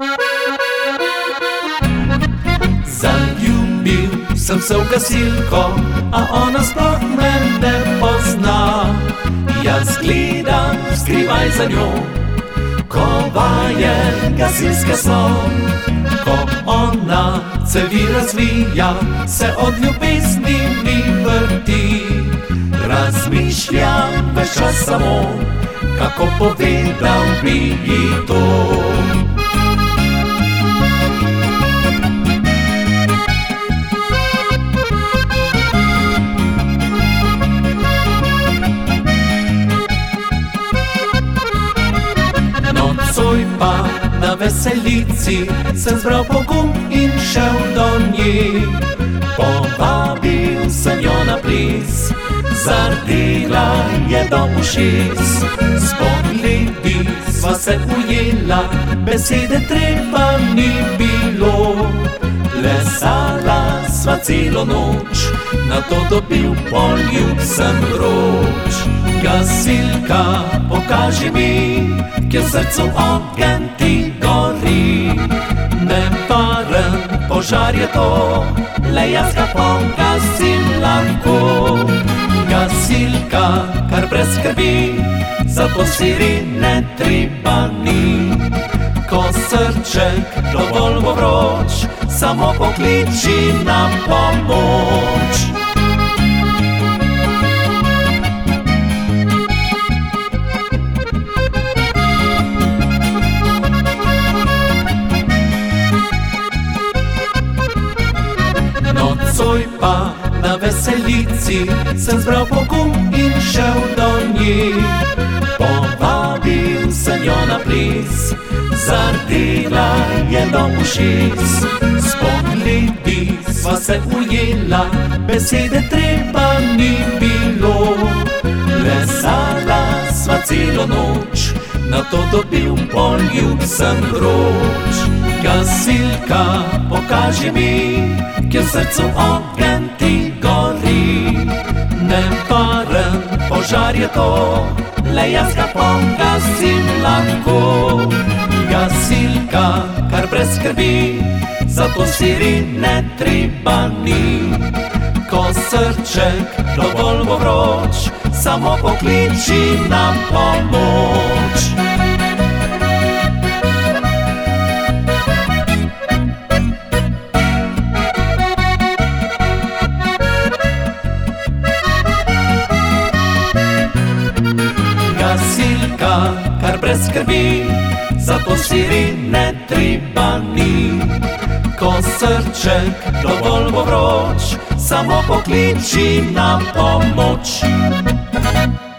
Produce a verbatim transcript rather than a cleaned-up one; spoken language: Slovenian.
Zaljubil sem se v gasilko, a ona sploh me ne pozna. Jaz gledam skrivaj za njo, ko vaje gasilske so. Ko ona cevi razvija, se od ljubezni mi vrti. Razmišljam ves čas samo, kako povedal bi ji to. Nocoj pa na veselici sem zbral pogum in šel do nje. Povabil sem jo na ples, zardela je do ušes. S pogledi sva se ujela, besede treba ni bilo. Plesala sva celo noč, nato dobil poljub sem vroč. Gasilka, pokaži mi, kjer v srcu ogenj ti gori. Nevaren požar je to, le jaz ga pogasim lahko. Gasilka, kar brez skrbi, zato sirene treba ni. Ko srček dovolj bo vroč, samo pokliči na pomoč. Nocoj pa na veselici sem zbral pogum in šel do nje. Povabil sem jo na ples, zardela je do ušes. S pogledi sva se ujela, besede treba ni bilo. Plesala sva celo noč, nato dobil poljub sem vroč. Gasilka, pokaži mi, kjer v srcu ogenj ti gori. Nevaren požar je to, le jaz ga pogasim lahko. Gasilka, kar brez skrbi, zato sirene treba ni. Ko srček dovolj bo vroč, samo pokliči na pomoč. Gasilka, kar brez skrbi, zato sirene treba ni. Ko srček dovolj bo vroč, samo pokliči na pomoč.